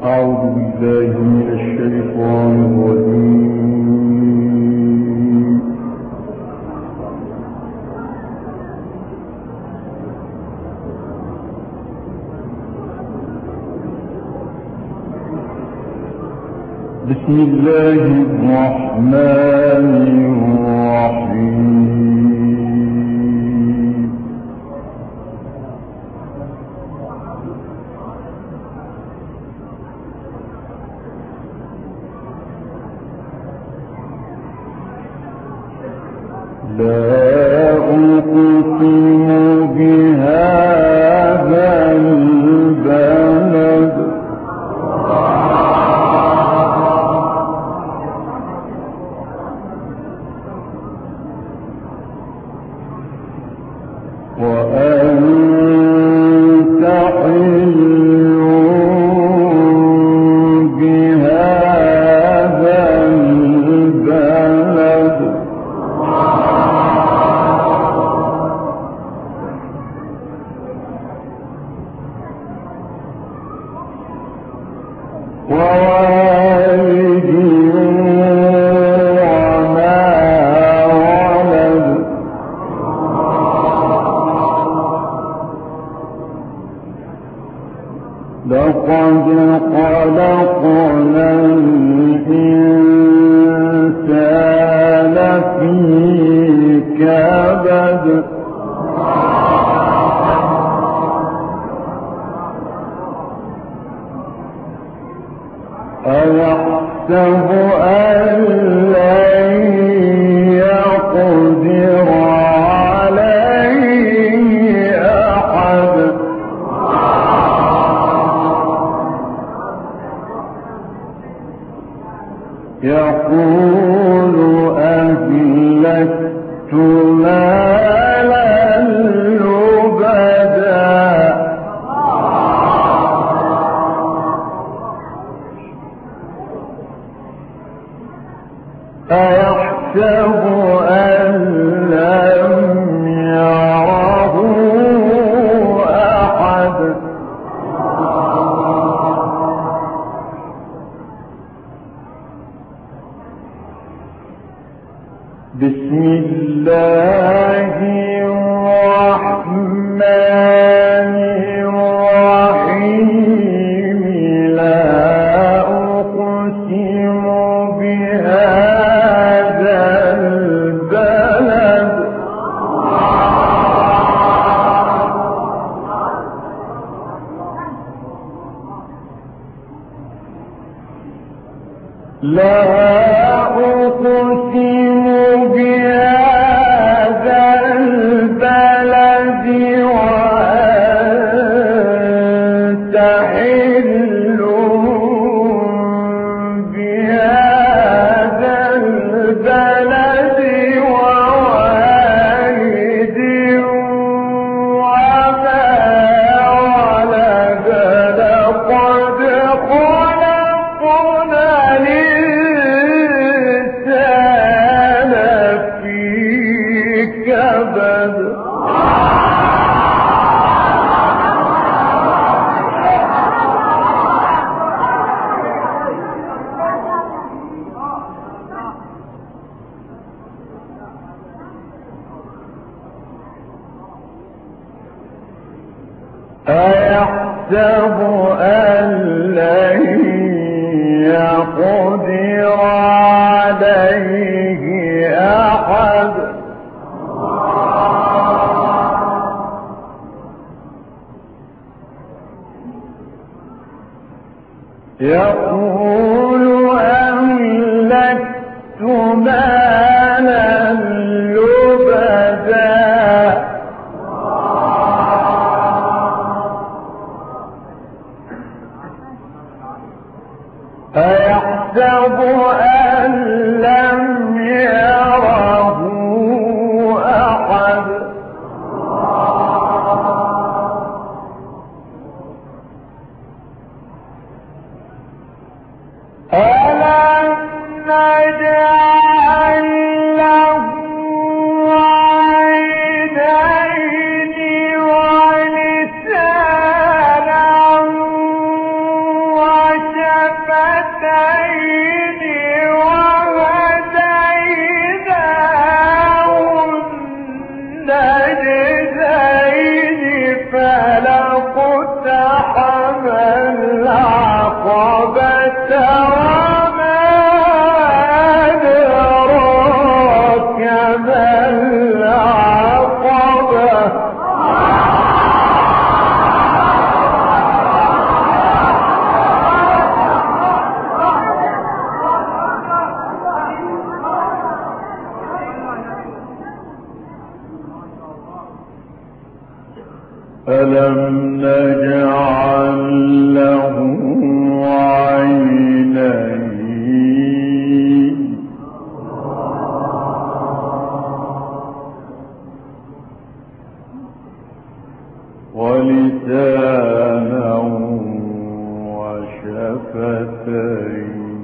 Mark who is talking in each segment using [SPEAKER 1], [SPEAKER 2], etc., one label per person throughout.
[SPEAKER 1] أعوذ بالله من الشيطان الرجيم. بسم الله الرحمن الرحيم. لا أقسم بهذا البلد وأنت حل بهذا البلد ووالد وما ولد لقد خلقنا الإنسان في كبد أيحسب أن لن يقدر عليه أحد يقول أهلكت مالا لبدا أيحسب أن لم يره أحد بسم الله الرحمن الرحيم. لا أقسم بهذا البلد لا أقسم بهذا البلد وأنت حل بهذا البلد ووالد وما ولد لقد خلقنا الإنسان في كبد أيحسب أن لن يقدر عليه أحد يقول أهلكت مالا لبدا أيحسب أن لم يره أحد ألم نجعل له عينين ولسانا وشفتين الشفتين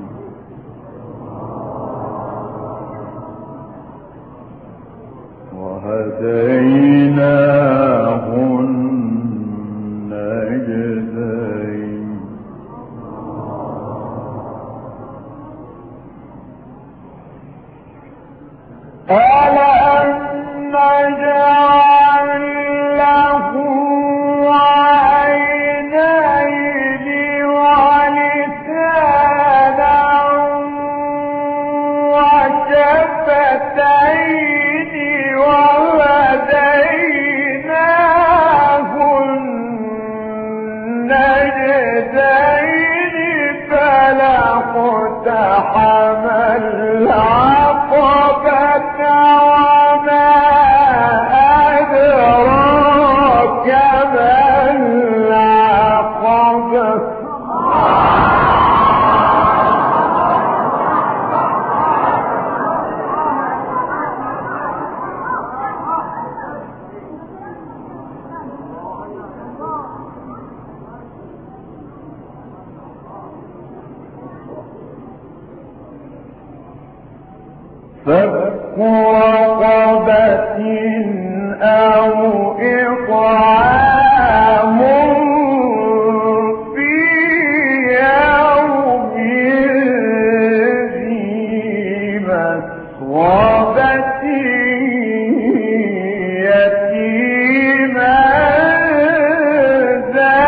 [SPEAKER 1] وهديناه النجدين ألم نجعل له عينين ولسانا وشفتين وهديناه النجدين فلا اقتحم العقبة وما أدراك ما العقبة فك رقبة أو إطعام في يوم ذي مسغبة يتيما ذا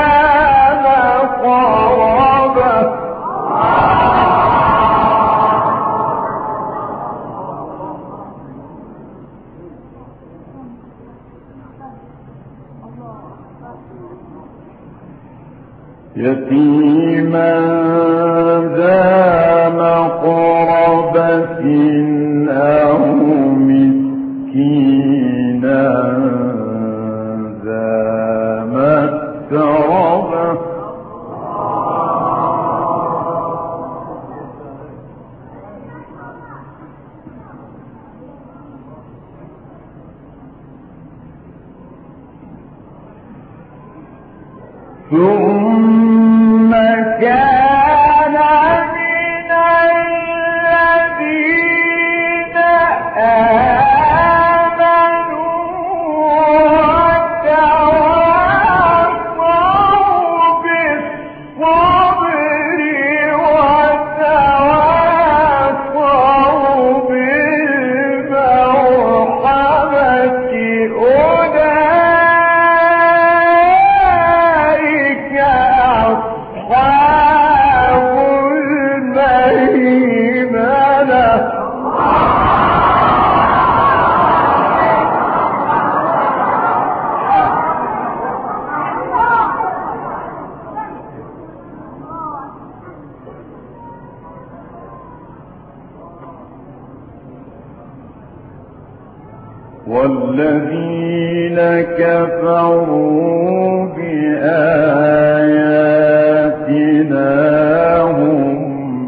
[SPEAKER 1] مقربة يتيما ذا مقربة أو مسكينا ذا متربة ثم كان من الذين آمنوا وتواصوا بالصبر وتواصوا بالمرحمة أولئك أصحاب الميمنة والذين كفروا بآياتنا هم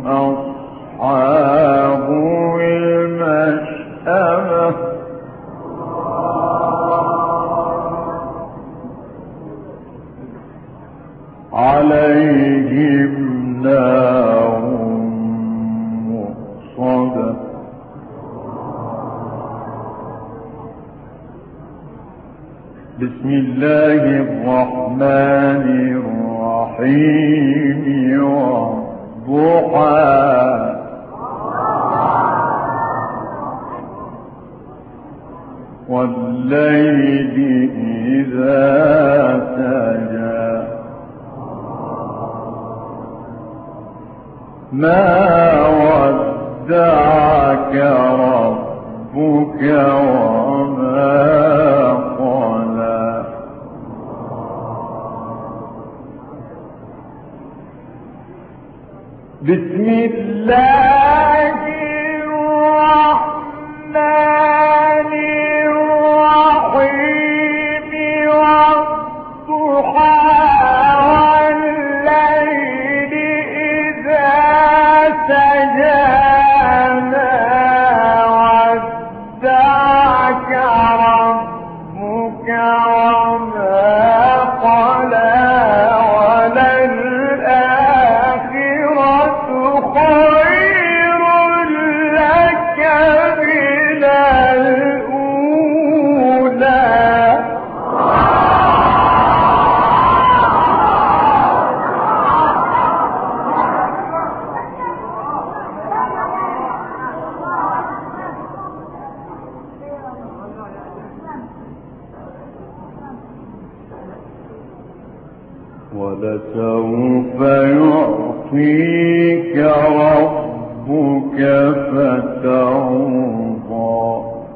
[SPEAKER 1] أصحاب المشأمة عليهم نار مؤصدة بسم الله الرحمن الرحيم والضحى والليل إذا سجى ما ودعك ربك وما قلى بسم الله الرحمن الرحيم والضحى والليل إذا سجى ما ودعك ربك وما قلى وللآخرة ولسوف يعطيك ربك فترضى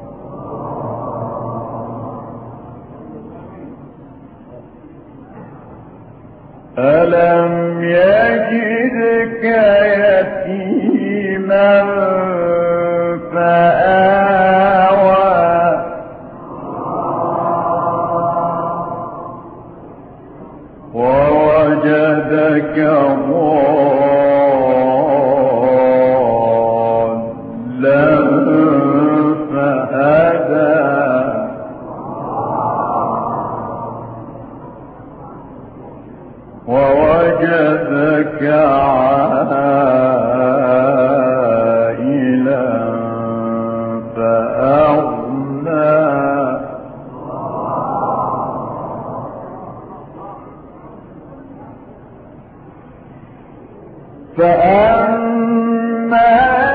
[SPEAKER 1] ألم يجدك يتيما فآوى ووجدك ضالا فهدى ووجدك عائلا فأغنى فأما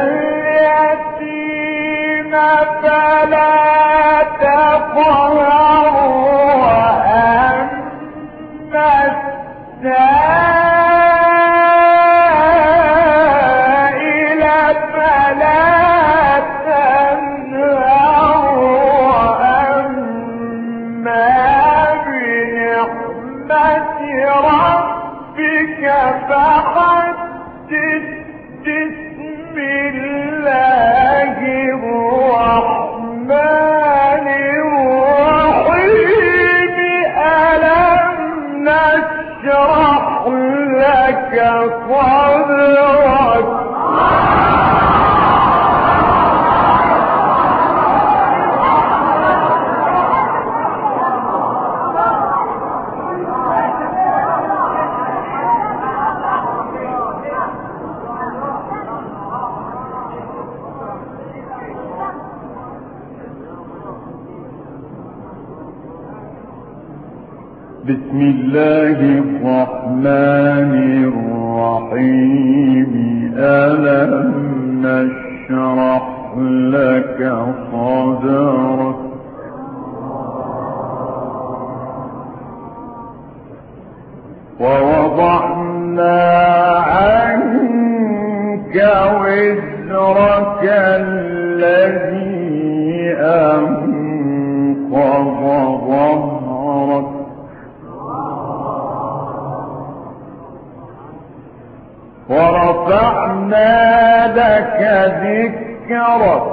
[SPEAKER 1] اليتيم فلا تقهر وأما السائل فلا تنهر وأما بنعمة ربك فحدث بسم الله الرحمن الرحيم ألم نشرح لك صدرك بسم الله الرحمن الرحيم ألم نشرح لك صدرك ووضعنا عنك وزرك الذي أنقض ظهرك ورفعنا لك ذكرك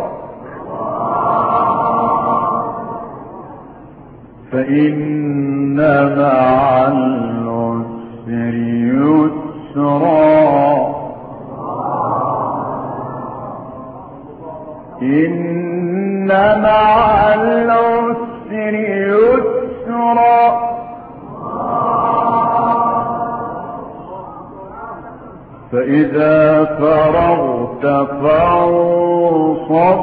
[SPEAKER 1] فإن مع العسر يسرا إن مع العسر يسرا فإذا فرغت فانصب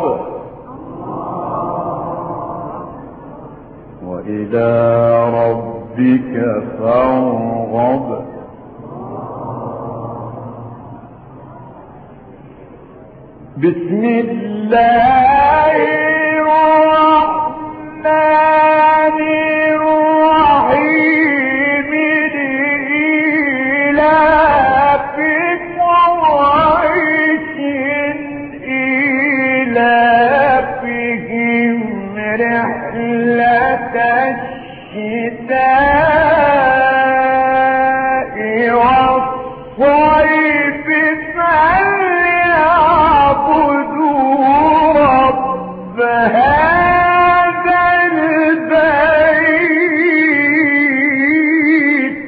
[SPEAKER 1] وإلى ربك فارغب بسم الله الرحمن الرحيم لإيلاف قريش إيلافهم رحلة الشتاء والصيف فليعبدوا رب هذا البيت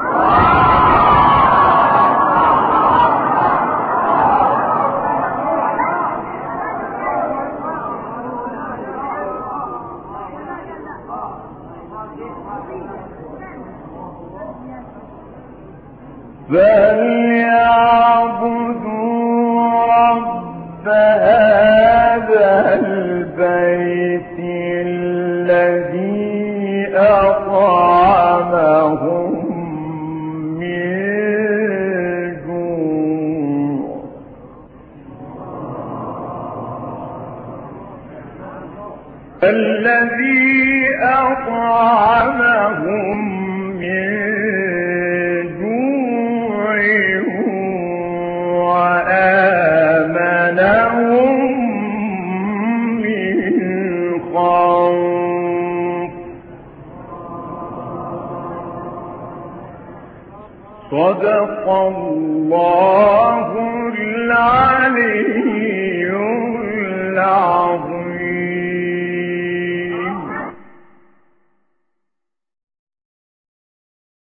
[SPEAKER 1] فليعبدوا رب هذا البيت الذي أطعمهم من جوع الذي أطعمهم من جوع صدق الله العلي العظيم.